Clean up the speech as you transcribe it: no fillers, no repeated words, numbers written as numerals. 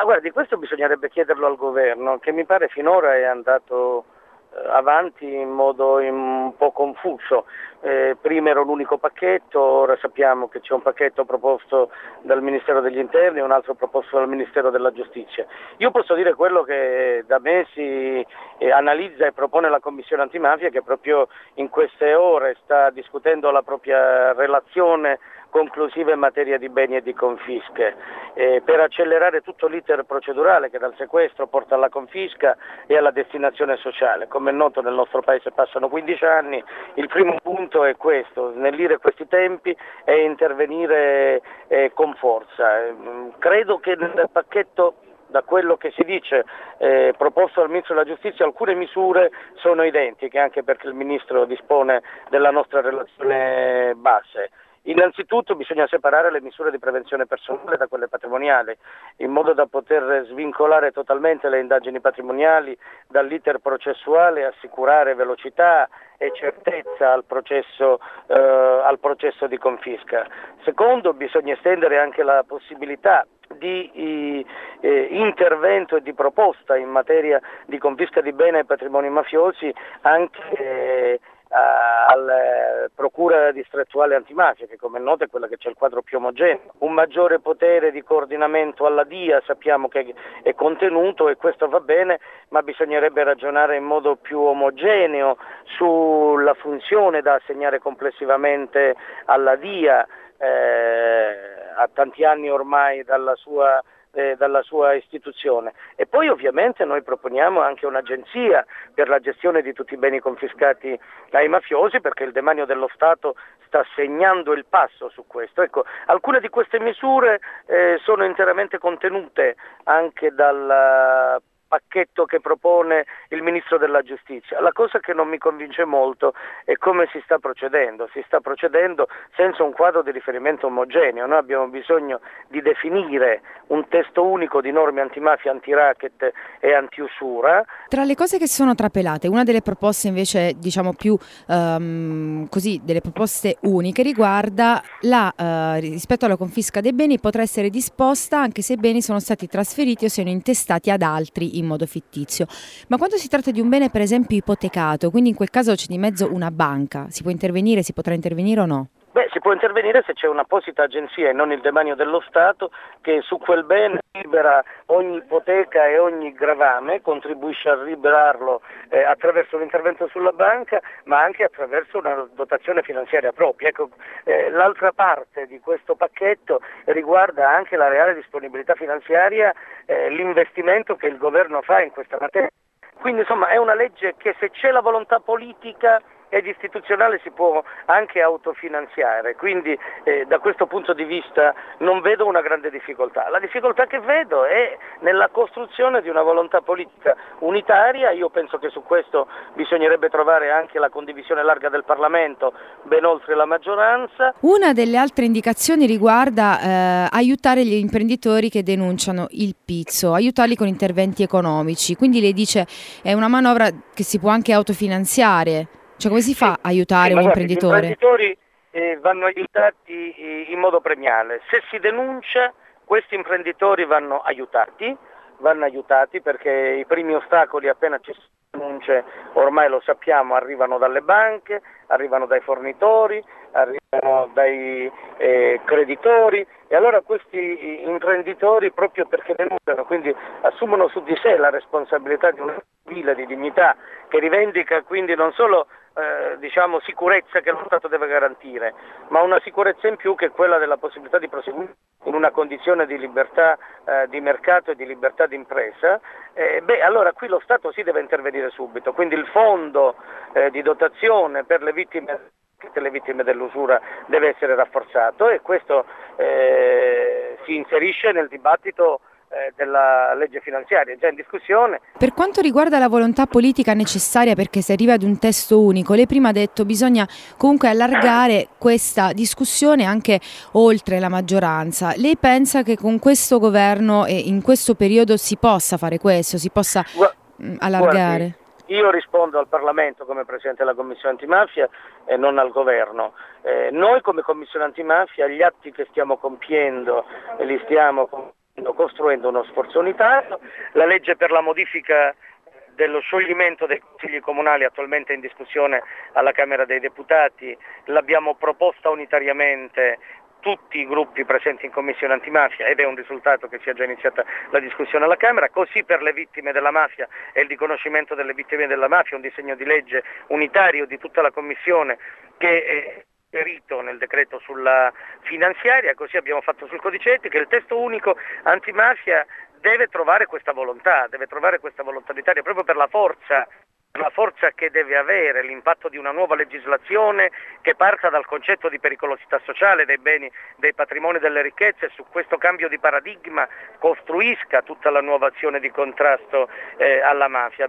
guardi, questo bisognerebbe chiederlo al governo, che mi pare finora è andato avanti in modo un po' confuso. Prima era un unico pacchetto, ora sappiamo che c'è un pacchetto proposto dal Ministero degli Interni e un altro proposto dal Ministero della Giustizia. Io posso dire quello che da me si analizza e propone la Commissione Antimafia, che proprio in queste ore sta discutendo la propria relazione conclusiva in materia di beni e di confische, per accelerare tutto l'iter procedurale che dal sequestro porta alla confisca e alla destinazione sociale. Come è noto, nel nostro Paese passano 15 anni, il primo punto è questo, snellire questi tempi e intervenire con forza. Credo che nel pacchetto, da quello che si dice, proposto dal Ministro della Giustizia, alcune misure sono identiche, anche perché il Ministro dispone della nostra relazione base. Innanzitutto bisogna separare le misure di prevenzione personale da quelle patrimoniali, in modo da poter svincolare totalmente le indagini patrimoniali dall'iter processuale e assicurare velocità e certezza al processo di confisca. Secondo, bisogna estendere anche la possibilità di intervento e di proposta in materia di confisca di beni e patrimoni mafiosi anche alla Procura distrettuale antimafia, che come è noto è quella che c'è il quadro più omogeneo. Un maggiore potere di coordinamento alla DIA sappiamo che è contenuto e questo va bene, ma bisognerebbe ragionare in modo più omogeneo sulla funzione da assegnare complessivamente alla DIA, a tanti anni ormai dalla sua istituzione. E poi ovviamente noi proponiamo anche un'agenzia per la gestione di tutti i beni confiscati ai mafiosi, perché il demanio dello Stato sta segnando il passo su questo. Ecco, alcune di queste misure sono interamente contenute anche dal pacchetto che propone il Ministro della Giustizia. La cosa che non mi convince molto è come si sta procedendo. Si sta procedendo senza un quadro di riferimento omogeneo. Noi abbiamo bisogno di definire un testo unico di norme antimafia, antiracket e antiusura. Tra le cose che sono trapelate, una delle proposte invece diciamo più delle proposte uniche riguarda rispetto alla confisca dei beni potrà essere disposta anche se i beni sono stati trasferiti o siano intestati ad altri in modo fittizio. Ma quando si tratta di un bene per esempio ipotecato, quindi in quel caso c'è di mezzo una banca, si potrà intervenire o no? Si può intervenire se c'è un'apposita agenzia e non il demanio dello Stato che su quel bene libera ogni ipoteca e ogni gravame, contribuisce a liberarlo attraverso un intervento sulla banca, ma anche attraverso una dotazione finanziaria propria. Ecco, l'altra parte di questo pacchetto riguarda anche la reale disponibilità finanziaria, l'investimento che il governo fa in questa materia. Quindi insomma è una legge che, se c'è la volontà politica ed istituzionale, si può anche autofinanziare, quindi da questo punto di vista non vedo una grande difficoltà. La difficoltà che vedo è nella costruzione di una volontà politica unitaria. Io penso che su questo bisognerebbe trovare anche la condivisione larga del Parlamento, ben oltre la maggioranza. Una delle altre indicazioni riguarda aiutare gli imprenditori che denunciano il pizzo, aiutarli con interventi economici, quindi lei dice è una manovra che si può anche autofinanziare. Cioè, come si fa a aiutare un imprenditore? Gli imprenditori vanno aiutati in modo premiale. Se si denuncia, questi imprenditori vanno aiutati perché i primi ostacoli, appena ci sono denunce, ormai lo sappiamo, arrivano dalle banche, arrivano dai fornitori, arrivano dai creditori, e allora questi imprenditori, proprio perché denunciano, quindi assumono su di sé la responsabilità di una fila di dignità che rivendica quindi non solo sicurezza che lo Stato deve garantire, ma una sicurezza in più, che è quella della possibilità di proseguire in una condizione di libertà di mercato e di libertà di impresa. Allora qui lo Stato si deve intervenire subito, quindi il fondo di dotazione per le vittime dell'usura deve essere rafforzato, e questo si inserisce nel dibattito della legge finanziaria già in discussione. Per quanto riguarda la volontà politica necessaria perché si arriva ad un testo unico, lei prima ha detto bisogna comunque allargare questa discussione anche oltre la maggioranza. Lei pensa che con questo governo e in questo periodo si possa fare questo, si possa allargare? Guardi, io rispondo al Parlamento come Presidente della Commissione Antimafia e non al Governo. Noi come Commissione Antimafia gli atti che stiamo compiendo li stiamo costruendo uno sforzo unitario. La legge per la modifica dello scioglimento dei consigli comunali attualmente in discussione alla Camera dei Deputati l'abbiamo proposta unitariamente tutti i gruppi presenti in Commissione Antimafia ed è un risultato che sia già iniziata la discussione alla Camera. Così per le vittime della mafia e il riconoscimento delle vittime della mafia, un disegno di legge unitario di tutta la Commissione che è inserito nel decreto sulla finanziaria. Così abbiamo fatto sul codice etico. Il testo unico antimafia deve trovare questa volontà unitaria proprio per la forza che deve avere, l'impatto di una nuova legislazione che parta dal concetto di pericolosità sociale dei beni, dei patrimoni, delle ricchezze, e su questo cambio di paradigma costruisca tutta la nuova azione di contrasto alla mafia.